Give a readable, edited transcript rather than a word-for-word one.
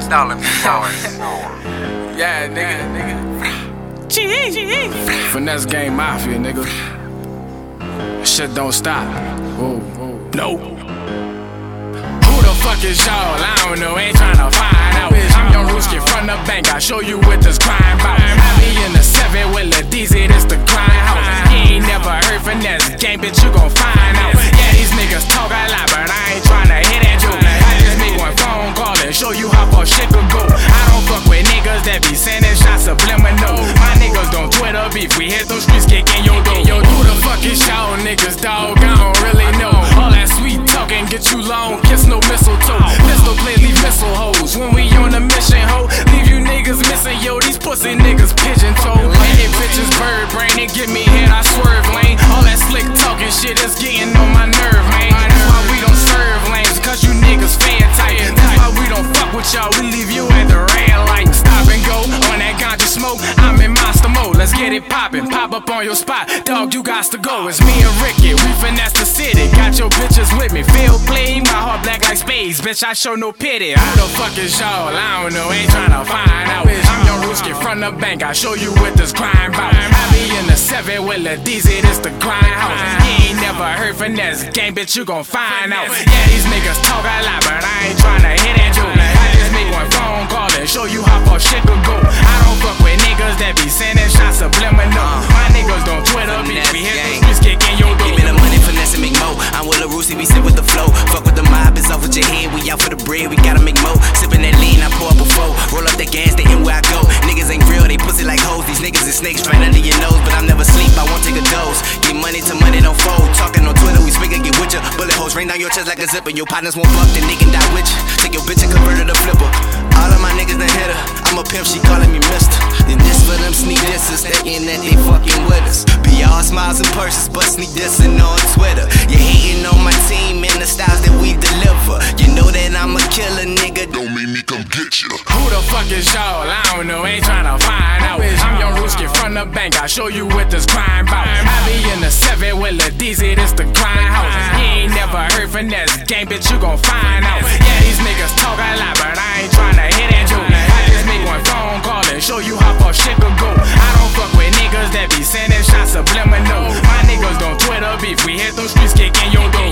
stalling me, Yeah, nigga. Finesse Game Mafia, nigga. Shit don't stop. Nope. Who the fuck is y'all? I don't know, ain't tryna find out. I'm young Ruski from the bank, I'll show you what this crime bout. I be in the 7 with Lil DZ, this the grind house. You ain't never heard Finesse Game, bitch, you gon' find out. Yeah, these niggas talk a lot, but I ain't tryna hit that joke. I just make one phone call and show you how far shit could go. I don't fuck with niggas that be sending shots subliminal. My niggas don't Twitter beef, we hit those streets kicking your door. Yo, who the fuck is y'all niggas, dog? I don't really know. All that sweet talking get you long, kiss no mistletoe. Pistol play, leave missile hoes. When we on a mission, ho, leave you niggas missing. Yo, these pussy niggas pigeon toe. Any bitches bird brain, they give me hit, I swerve lane. All that slick talking shit is getting on my nerve, man. That's why we don't serve lanes, cause you niggas fan tight. That's why we don't fuck with y'all, we leave you at the red light. Stop and go on that ganja smoke, I'm in monster mode. Let's get it poppin', pop up on your spot. Dog, you got to go, it's me and Ricky, we finesse the city. Got your bitches with me, feel play, my heart black like space. Bitch, I show no pity. Who the fuck is y'all? I don't know, ain't tryna find out. I'm young Ruski from the bank, I'll show you what this crime bout. I be in the 7 with Lil DZ, this the grind house. You ain't never heard Finesse Game, bitch, you gon' find out. Yeah, these niggas talk a lot, but I ain't tryna hit that joke. I just make one phone call and show you how far shit could go. I don't fuck with niggas that be sending shots subliminal. My niggas don't Twitter beef, we hit the streets kicking your door. Give me the money, finesse and make mo. I'm with Lil Ruski, we sit with the flow. Fuck with the mob, it's off with your head. We out for the bread, we gotta make mo. Sippin' that lean, I pour up a foe. Roll up that gas, they in where I go. Niggas ain't real, they pussy like hoes. These niggas is snakes right under your nose, but I'm never sleep, I won't take a dose. Get money to money, don't fold. Talking on Twitter, we speak and get with ya. Bullet holes rain down your chest like a zipper. Your partners won't buck, then they can die with ya. Take your bitch and convert her to flipper. All of my niggas done hit her. I'm a pimp, she calling me mister. Then this for them sneak dissers, thinking that they fucking with us. Be all smiles and purses, but sneak dissing on Twitter. You hating on my team and the styles that we deliver. You know that I'm a killer, nigga. Don't make me come get you. Who the fuck is y'all? I don't know, ain't tryna find out. I'm young Ruski from the bank, I'll show you what this crime bout. I be in the 7 with Lil DZ, this the grind house. You ain't never heard Finesse Game, bitch, you gon' find out. Yeah, these niggas talk a lot, but I ain't tryna hit that joke. I just make one phone call and show you how far shit could go. I don't fuck with niggas that be sending shots subliminal. My niggas don't Twitter beef, we hit those streets kicking your door.